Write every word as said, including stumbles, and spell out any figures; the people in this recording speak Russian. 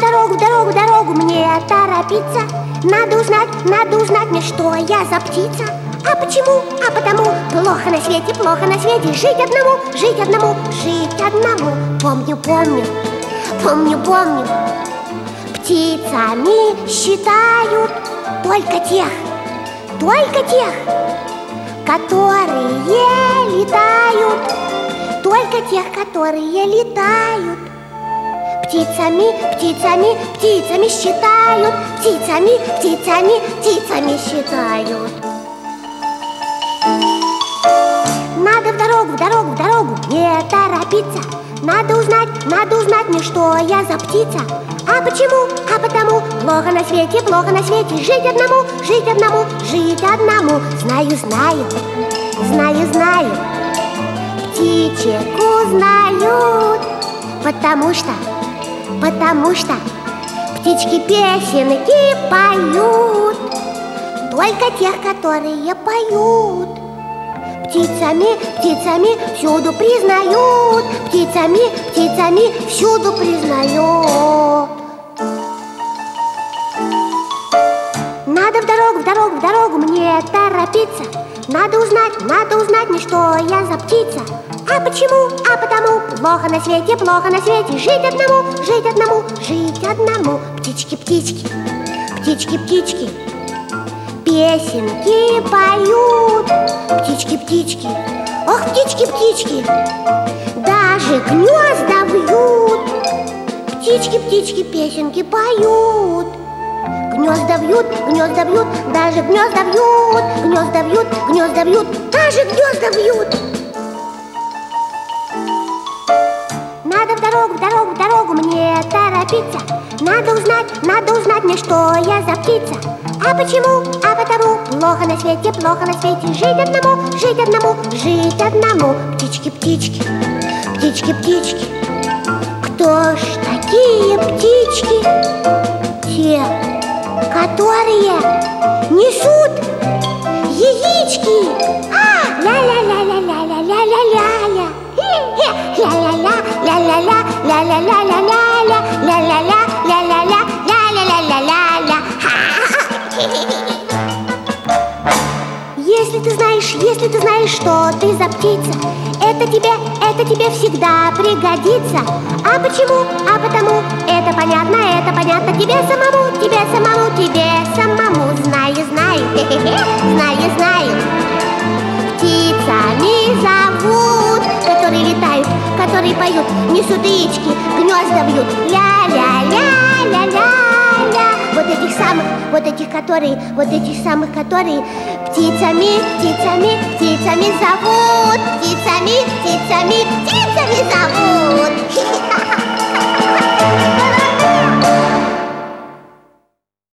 дорогу, в дорогу, в дорогу мне торопиться. Надо узнать, надо узнать мне, что я за птица. А почему? А потому плохо на свете, плохо на свете жить одному, жить одному, жить одному. Помню, помню, помню, помню. Птицами считают только тех, только тех, которые летают, только тех, которые летают. Птицами, птицами, птицами считают, птицами, птицами, птицами считают. Надо в дорогу, в дорогу, в дорогу не торопиться. Надо узнать, надо узнать мне, что я за птица. А почему? А потому плохо на свете, плохо на свете жить одному, жить одному, жить одному. Знаю, знаю, знаю, знаю. Птичек узнают, потому что, потому что птички песенки поют, только тех, которые поют. Птицами, птицами всюду признают, птицами, птицами всюду признают. Надо в дорогу, в дорогу, в дорогу мне торопиться. Надо узнать, надо узнать мне, что я за птица. А почему? А потому плохо на свете, плохо на свете жить одному, жить одному, жить одному. Птички, птички, птички, птички песенки поют. Птички, птички, ох, птички, птички, даже гнезда вьют. Птички, птички песенки поют. Гнезда вьют, гнезда вьют, даже гнезда вьют. Гнезда вьют, гнезда вьют, даже гнезда вьют. Надо в дорогу, в дорогу, в дорогу мне торопиться. Надо узнать, надо узнать мне, что я за птица. А почему? А потому плохо на свете, плохо на свете жить одному, жить одному, жить одному. Птички, птички, птички, птички, кто ж такие птички? Те, которые несут яички. А, ля-ля-ля-ля-ля-ля-ля-ля-ля-ля. Ля-ля-ля, ля-ля-ля, ля-ля-ля-ля-ля-ля, ля-ля-ля, ля-ля-ля, ля-ля-ля-ля-ля-ля. Если ты знаешь, если ты знаешь, что ты за птица, это тебе, это тебе всегда пригодится. А почему? А потому это понятно, это понятно тебе самому, тебе самому, тебе самому. Знаю, знаю, знаю, знаю. Птицами зовут, которые летают, которые поют, несут яички, гнезда бьют. Ля-ля-ля-ля-ля-ля. Вот этих самых, вот этих, которые, вот этих самых, которые птицами, птицами, птицами зовут. Птицами, птицами, птицами зовут.